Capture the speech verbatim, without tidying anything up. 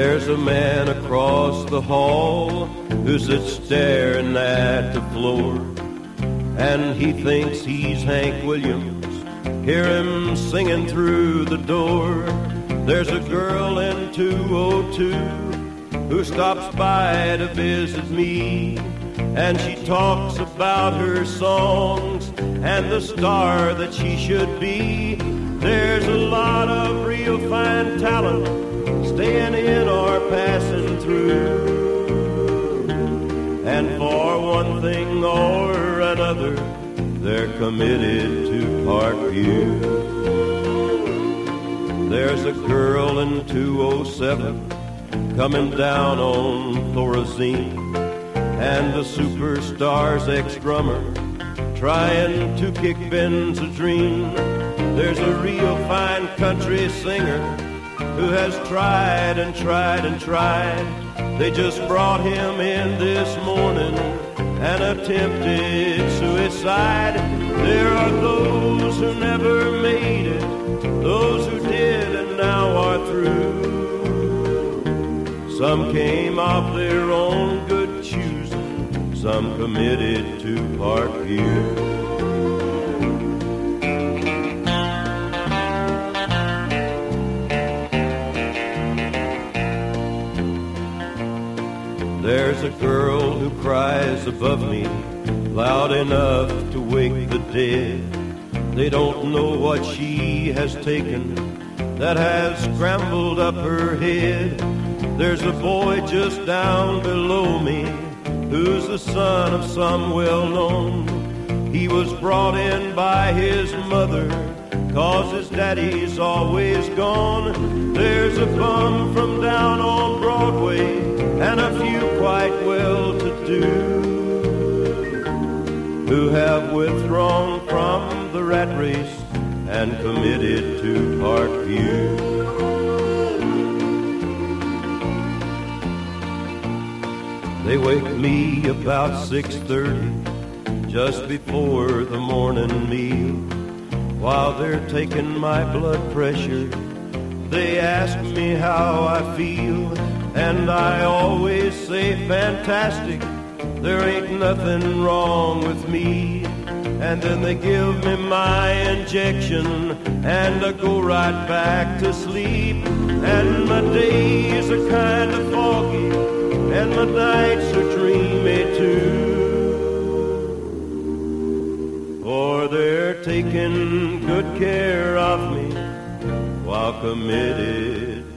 There's a man across the hall who sits staring at the floor, and he thinks he's Hank Williams. Hear him singing through the door. There's a girl in two oh two who stops by to visit me, and she talks about her songs and the star that she should be. There's a lot of real fine talent staying in or passing through, and for one thing or another they're committed to Parkview. There's a girl in two oh seven coming down on Thorazine, and the superstar's ex-drummer trying to kick Benzedrine. There's a real fine country singer who has tried and tried and tried. They just brought him in this morning and attempted suicide. There are those who never made it, those who did and now are through. Some came of their own good choosing, some committed to Parkview. There's a girl who cries above me, loud enough to wake the dead. They don't know what she has taken that has scrambled up her head. There's a boy just down below me who's the son of some well-known. He was brought in by his mother, 'cause his daddy's always gone. There's a bum from down on Broadway and a few quite well-to-do who have withdrawn from the rat race and committed to Parkview. They wake me about six thirty, just before the morning meal. While they're taking my blood pressure, they ask me how I feel, and I always say fantastic, there ain't nothing wrong with me. And then they give me my injection, and I go right back to sleep. And my days are kind of foggy, and my nights are dreamy too, for they're taking good care of me while committed